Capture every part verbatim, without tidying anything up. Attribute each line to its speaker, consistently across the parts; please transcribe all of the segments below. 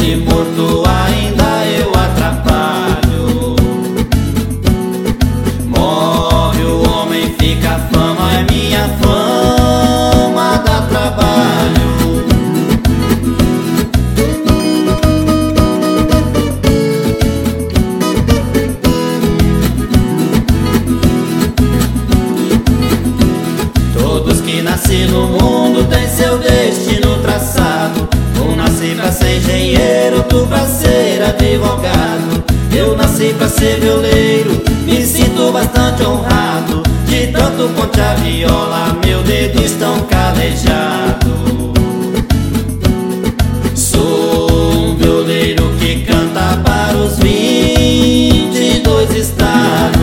Speaker 1: e morto ainda eu atrapalho. Morre o homem, fica a fama, é minha fama, dá trabalho. Todos que nascem no mundo têm seu destino traçado. Um nasci pra ser engenheiro, tu pra ser advogado. Eu nasci pra ser violeiro, me sinto bastante honrado. De tanto ponte a viola, meu dedo estão calejado. Sou um violeiro que canta para os vinte e dois estados.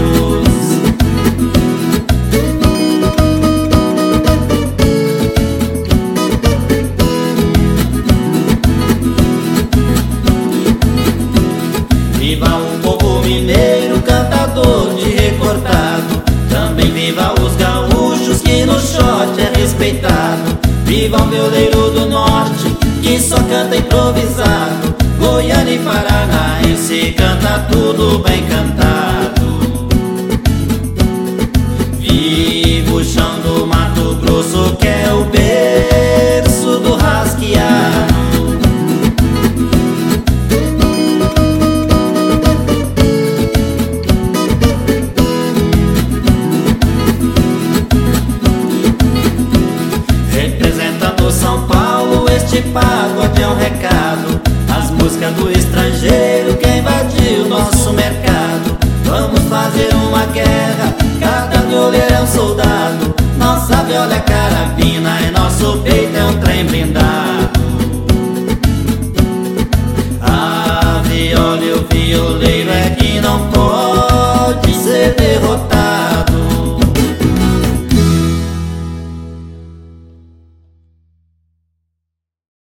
Speaker 1: Viva o povo mineiro, cantador de recordado. Também viva os gaúchos, que no shot é respeitado. Viva o violeiro do norte, que só canta improvisado. Goiano e paranaense, canta tudo bem cantado. Viva o chão do Mato Grosso, que é o berço do rasqueado. Representando São Paulo, este pagode é um recado. As músicas do estrangeiro que invadiu nosso mercado. Vamos fazer uma guerra, cada violeiro é um soldado. Nossa viola é cara